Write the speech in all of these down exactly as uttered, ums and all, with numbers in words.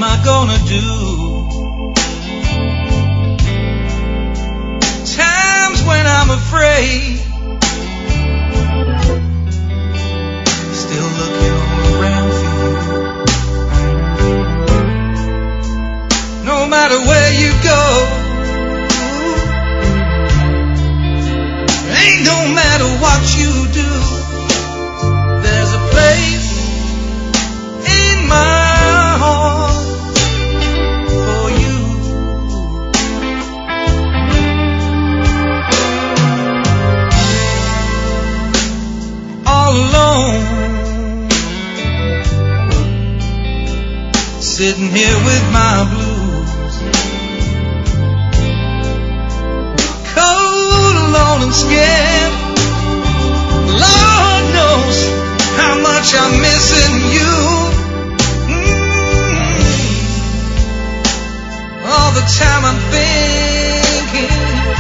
I gonna do? Times when I'm afraid, still looking all around for you. No matter where you go, ain't no matter what you do, there's a place in my heart for you. All alone, sitting here with my blues, cold, alone and scared. Lord knows how much I'm missing you. Mm-hmm. All the time I'm thinking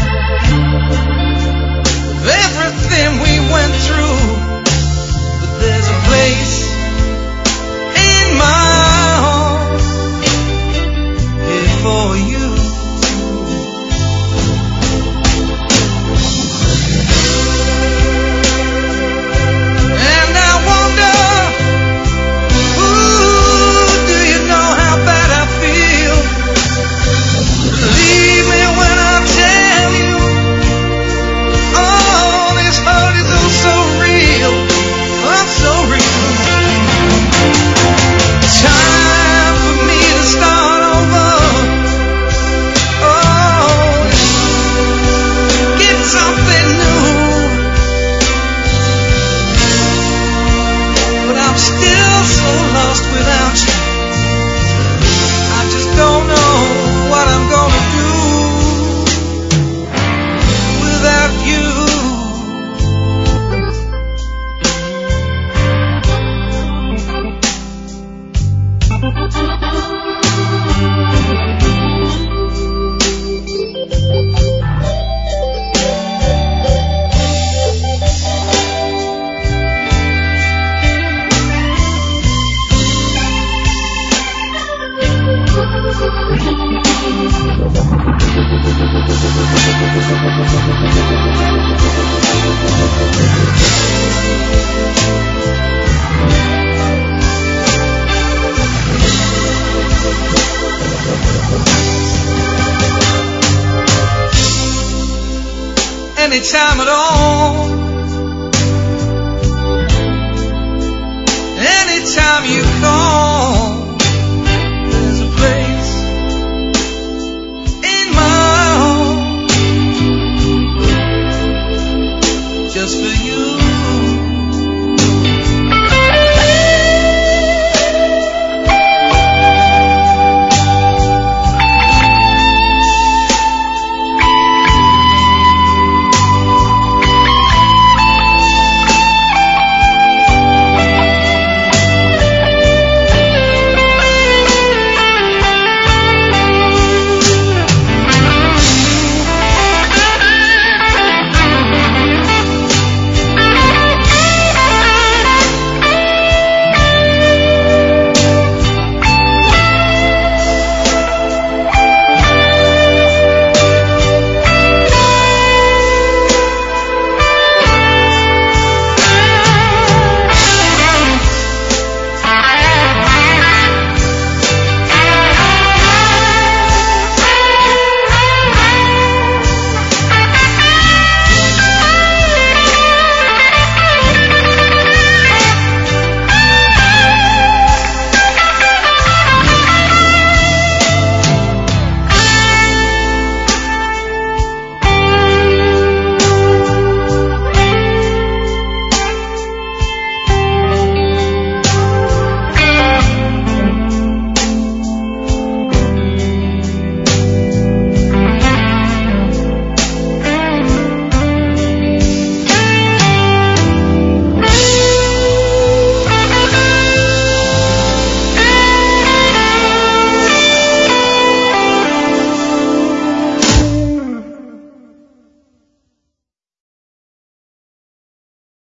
of everything we went through. But there's a place in my heart here for you. Anytime at all, anytime you call.